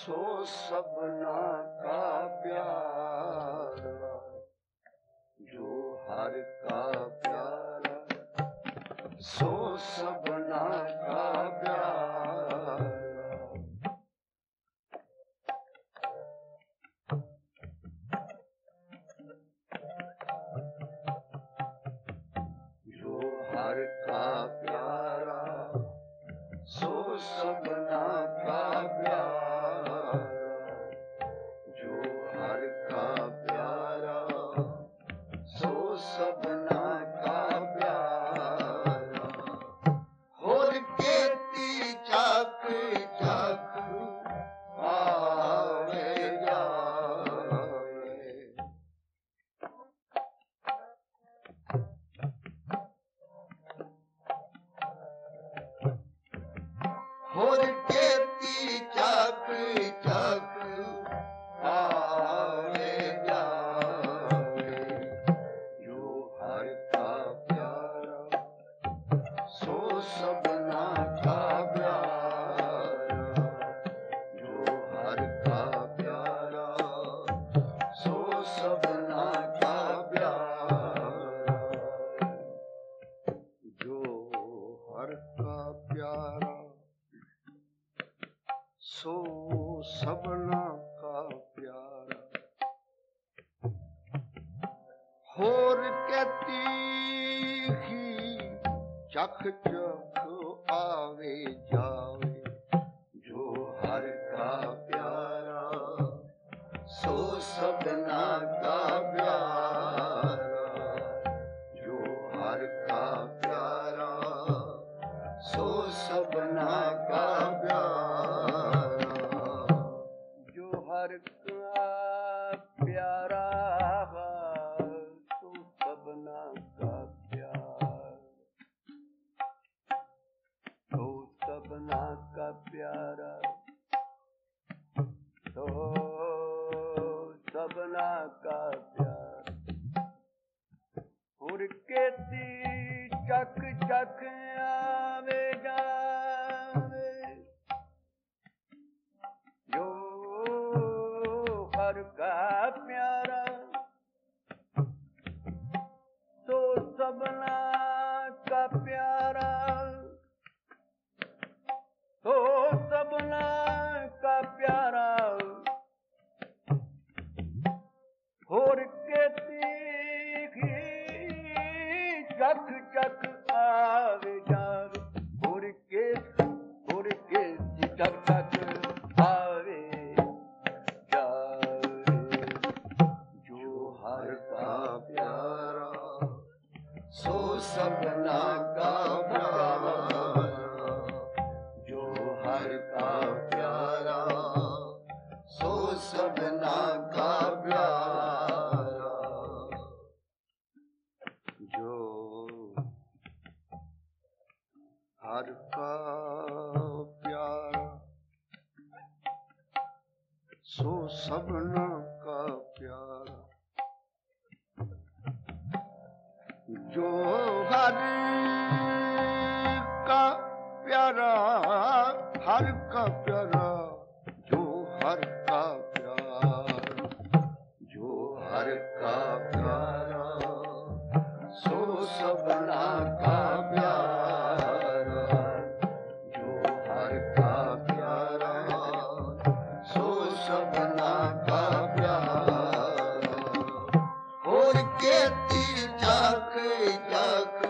सो सबना का प्यारा, जो हर का प्यारा, सो सबना का प्यारा। जो हर का प्यारा, सो सबना का प्यारा, जो हर का प्यारा, सो सबना का प्यारा। होर केती चक चक आवे जावे, होर केती चक चक आवे जावे। जो हर का प्यारा, सो सबना का प्यारा, जो हर का प्यारा, सो सबना का प्यारा। जो हर का प्यारा, सो सबना का प्यारा। होर कहती ही चख चख आवे जावे। जो हर का प्यारा, सो सबना का प्यारा, जो हर का प्यारा, सो सबना का प्यारा। जो हर का प्यारा, सो सबना का प्यारा, सो सबना का प्यारा, सो सबना का प्यारा। हुर केती चक चक आवे जावे। जो हर का प्यारा, सो सबना का प्यारा, सो सबना का प्यारा। होर केती चक चक आवे जावे। होर केती चक चक आवे जावे। जो हर का प्यारा, सो सबना का प्यारा, जो हर का प्यारा, सो सबना का प्यारा। जो हर का प्यारा, सो सबना का प्यारा। जो हर का प्यारा, हर का प्यारा, जो हर का प्यारा, जो हर का प्यारा, सो सबना का प्यारा, जो हर का प्यारा, सो सबना का प्यारा। होर केती चक चक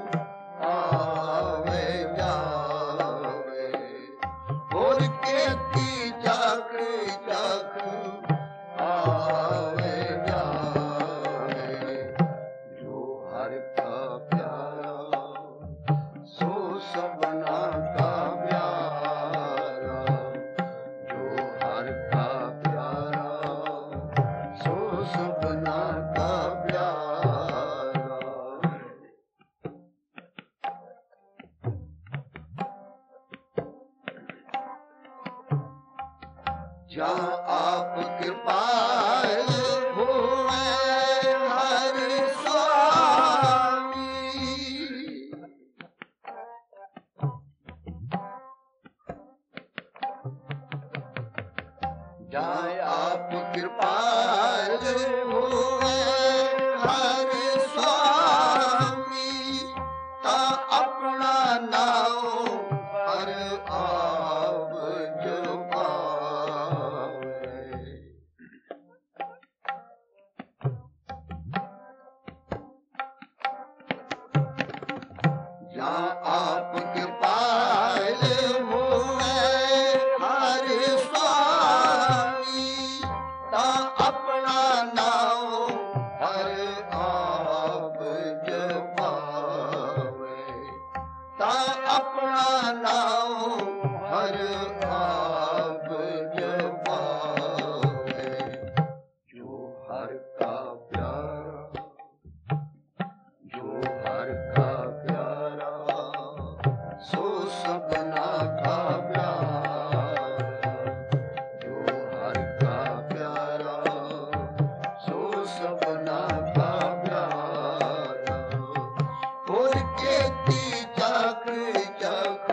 आवे जावे। होर केती चक चक आवे जावे। जो हर का प्यारा, सो सबना का प्यारा, जो हर का प्यारा, सो सबना का प्यारा। जहाँ आप कृपाल हुए हर स्वामी, जहाँ आप कृपाल हुए हर स्वामी, ता अपना नाम हर आप जपावे। जहाँ आप कृपाल हुए हर स्वामी, ता अपना नाम हर आप जपावे। ता अपना नाम हर आप जपावे। जो हर का प्यारा, जो हर का प्यारा, सो सबना का प्यारा। जो हर का प्यारा, सो सबना का प्यारा। और केती चक चक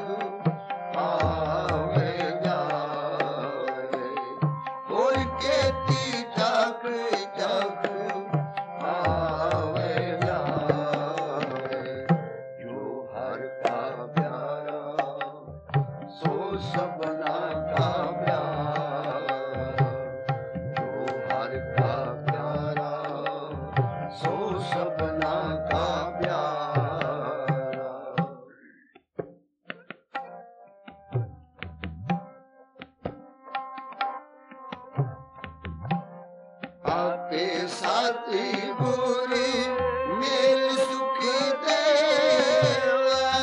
आवे जावे। और केती चक चक आवे जावे। जो हर का प्यारा, सो सबना का प्यारा। जो हर का प्यारा, सो सबना का प्यारा। आपे साथी बुरी मेल सुख देवा।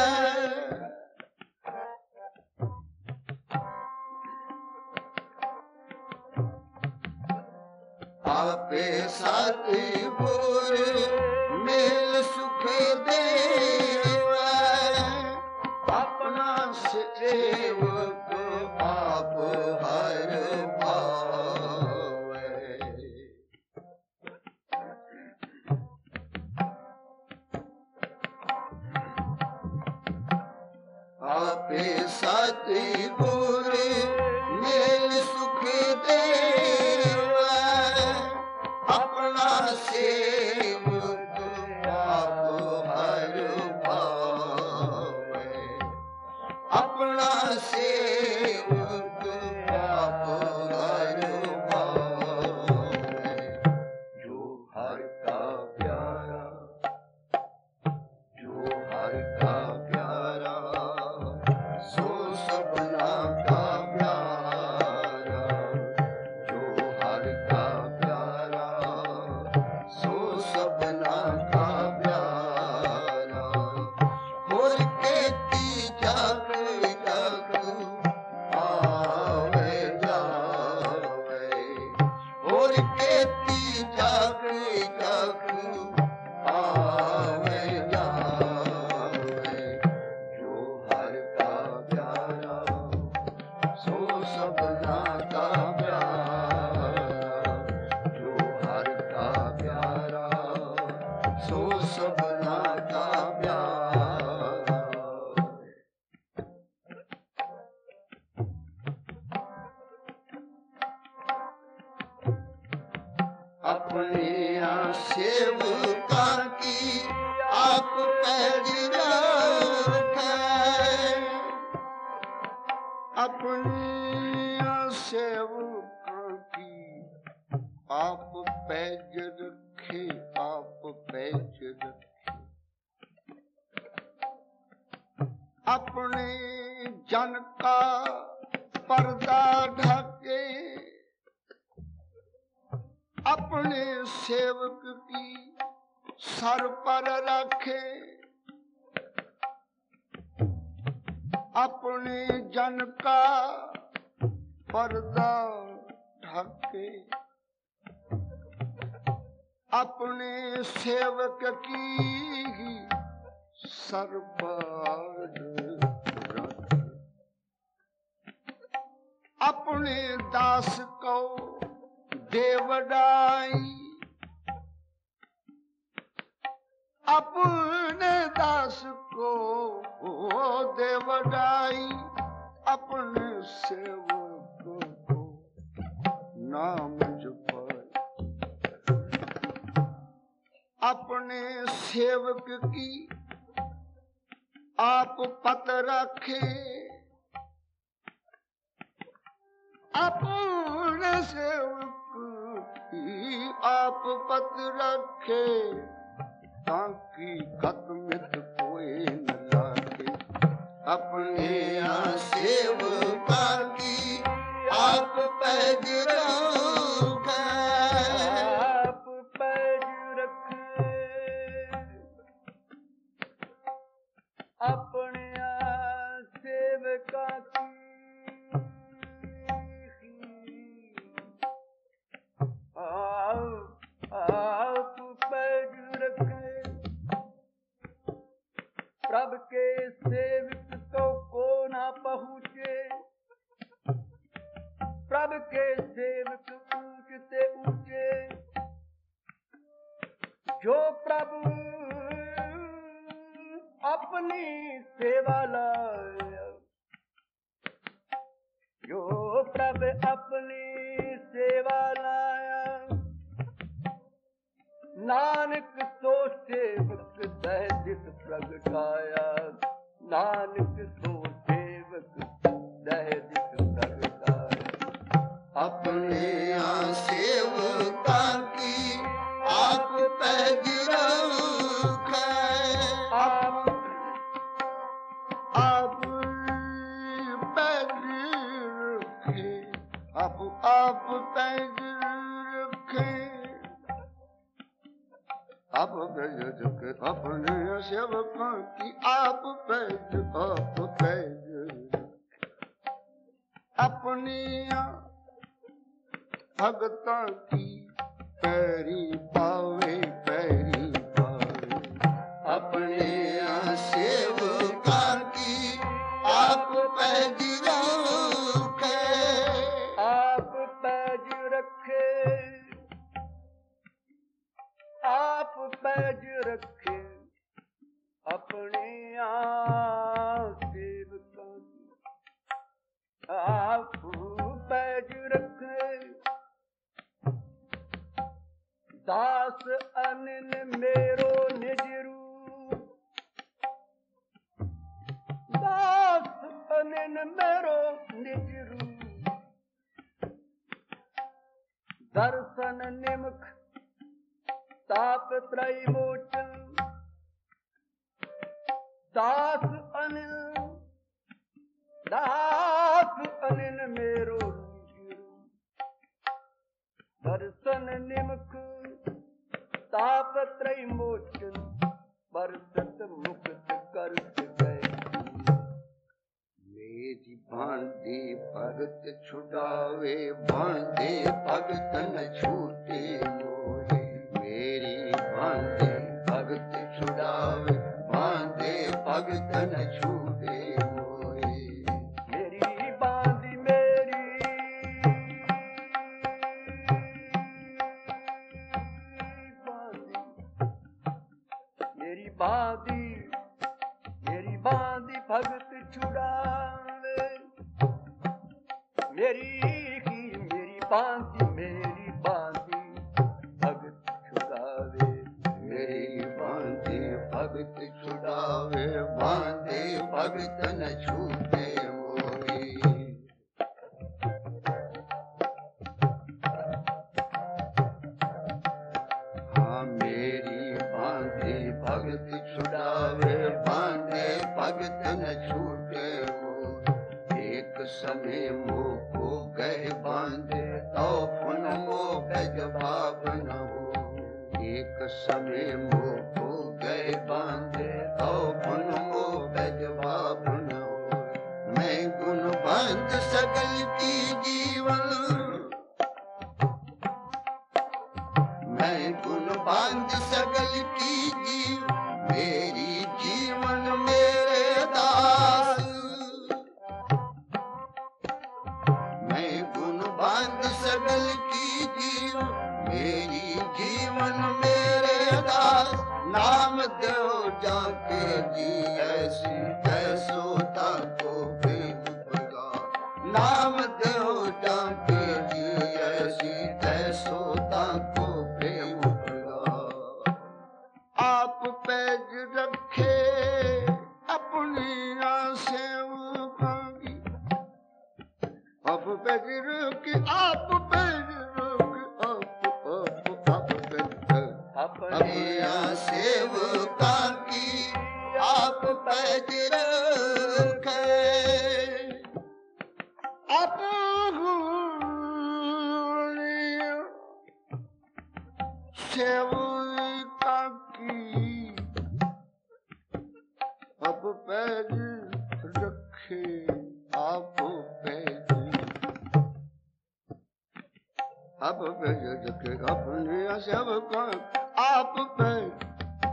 आपे साथी बुरी मेल सुख देवा। अपना सेवक आप हर भावे। आपे साथी बुरे मेल सुख देवा। अपना सेवक आप हर भावे। अपना सेवक आप हर भावे। जो हर का प्यारा, जो हर का प्यारा, सो सबना का प्यारा। जो हर का प्यारा, सो सबना का प्यारा। और केती जग जग आवे जावे। और केती जग जग आवे जावे। जो हर का प्यारा, सो सबना का प्यारा। जो हर का प्यारा, सो सबना का प्यारा। अपने सेवका की आप पैज रखे। अपने सेवका की आप पैज रखे। आप पैज रखे। अपने जन का पर्दा ढके। अपने सेवक की सर पर रखे। अपने जन का पर्दा ढके। अपने सेवक की सर पर रखे। अपने दास को देवदाई। अपने दास को देवदाई। अपने सेवक को नाम जपाए। अपने सेवक की आप पत रखे, अपने सेवक की आप पत रखे, ताकि खत्मित कोई न लागे। अपने सेवका की आप पैज रखे, आप पैज रखे, अपने सेवका की आप पैज रखे। प्रभु के सेवक को ना पहुँचे, प्रभु के सेवक ऊंच से ऊंचे, जो प्रभु अपनी सेवा लाया, जो प्रभु अपनी सेवा लाया, नानक सो सेवक सहजित प्रगटाया, नानक सो सेवक सहजित प्रगटाया। अपने सेवका की आप पैज रखे, आप पैज रखे, आप पैज रखे, आप पैज रखे, अपने सेवका की आप पैज रखे। अपनी भगता की पैरी पावे, पैरी पावे। अपने सेवका की आप पैज रखे, आप पैज रखे, आप पैज रखे, अपने सेवका की आप पैज रखे। दास अनिल मेरो निज रूप, दास अनिल मेरो निज रूप, दर्शन निमुख ताप त्रय मोचन। दास अनिल मेरो निज रूप, दर्शन निमुख ताप त्रय मोचन, बरसत मुक्त करत गए। मेरी बांधे भगत छुड़ावे, बांधे भगत न छूटे मोहे। मेरी बांधे भगत छुड़ावे, बांधे भगत न छूटे मोहे। मेरी बांधी मेरी बांधी भगत छुड़ावे, मेरी बांधी भगत छुड़ावे। मेरी बांधे भगत छुड़ावे, बांधे भगत न छूटे मोहे। हाँ मेरी बांधे भगत छुड़ावे, बांधे भगत न छूटे मोहे। एक समय मोह को गए बांधे, तो पुन मोह गज भाव न हो। एक समय मोह को गए बांधे, तो पुन मोह गज भाव न हो। मैं गुण बंद सकल की जीवन, मैं गुण बंद सकल की जीव, मेरी जीवन मेरे दास। मैं गुण बंद सकल की जीव, मेरी जीवन मेरे दास। नाम दो जाके जी ऐसी ऐसोता को प्रेम प्रगार। नाम दो जाके जी ऐसी रखे आप पैदी आप पैज रखे अपने सेवक आप पैज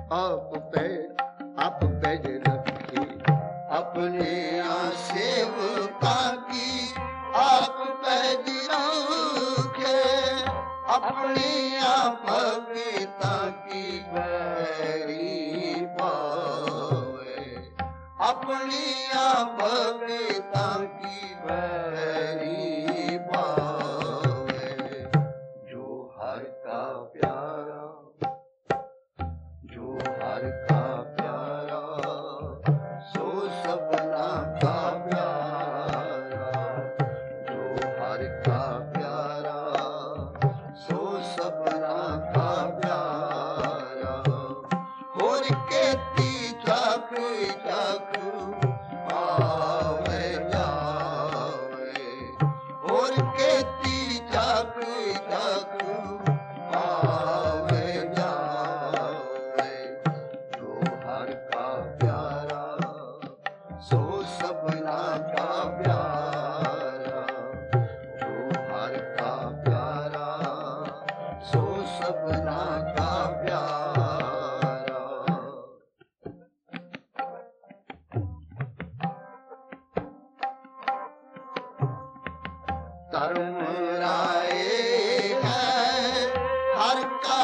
रखे अपने सेवका की आप पैज रखे अपने भगता की बैरी पावे अपने भगता की बैरी पावे जो हर का प्यारा जो हर का प्यारा सो सबना का प्यारा जो हर का प्यारा सो सबना का प्यारा होर केती जाक जाक आवे जावे होर केती जाक जाक आवे जावे जो हर का प्यारा सो सबना का प्यारा जो हर का प्यारा सो सबना का प्यारा धर्म राय है हर का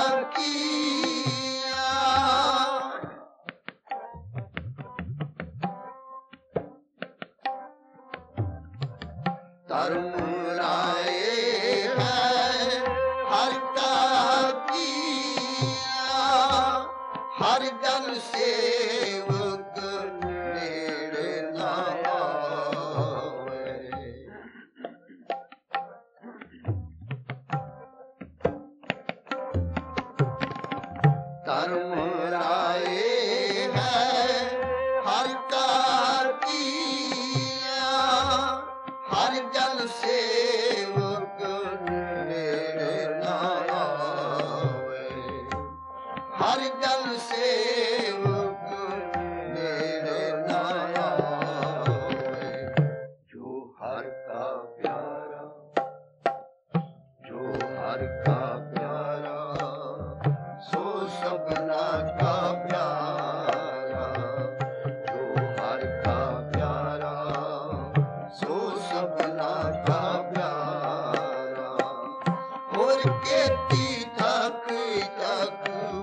किया धर्म राय है हर का किया हर जन सेवक नेड़े ना आवे धर्म राय है हर का किया हर जन सेवक नेड़े ना आवे हर जन सेवक नेड़े ना आवे जो हर का प्यारा जो हर का प्यारा सो सबना का प्यारा जो हर का प्यारा सो सबना का प्यारा और केती तक तक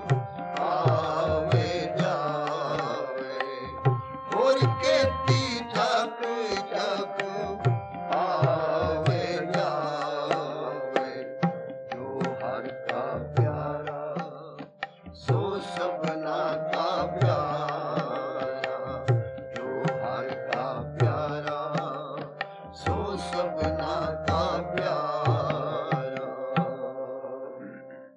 आवे जावे और केती तक तक आवे जावे जो हर का प्यारा सो सबना का प्यारा जो हर का प्यारा सो सबना का